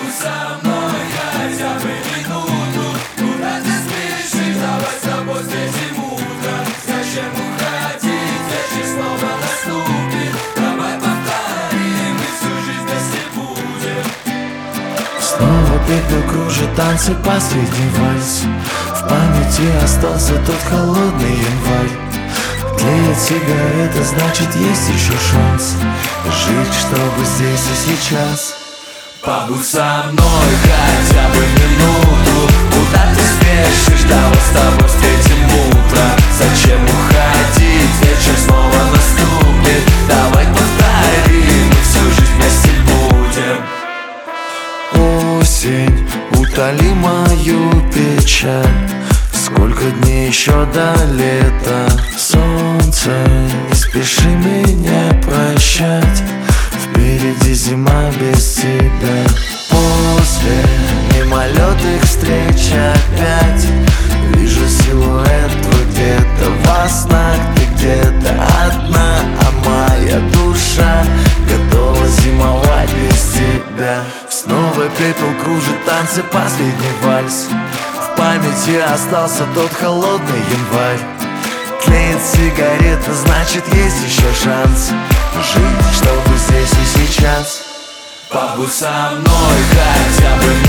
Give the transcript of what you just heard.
Побудь со мной хотя бы минуту. Куда ты спешишь? Давай с тобой встретим утро. Зачем уходить, вечер снова наступит. Давай повторим, и всю жизнь вместе будем. Снова пепел кружит, танцы, последний вальс. В памяти остался тот холодный январь. Тлеет сигарета, значит есть еще шанс жить, чтобы здесь и сейчас. Побудь со мной хотя бы минуту. Куда ты спешишь? Давай с тобой встретим утро. Зачем уходить? Вечер снова наступит. Давай повторим, и всю жизнь вместе будем. Осень, утоли мою печаль. Сколько дней еще до лета. Солнце, не спеши меня прощать. Впереди зима без тебя. После мимолетных встреч опять вижу силуэт твой где-то во снах. Ты где-то одна, а моя душа готова зимовать без тебя. Снова пепел кружит, танцы, последний вальс. В памяти остался тот холодный январь. Тлеет сигарета, значит есть еще шанс жить, чтобы здесь и сейчас. Побудь со мной хотя бы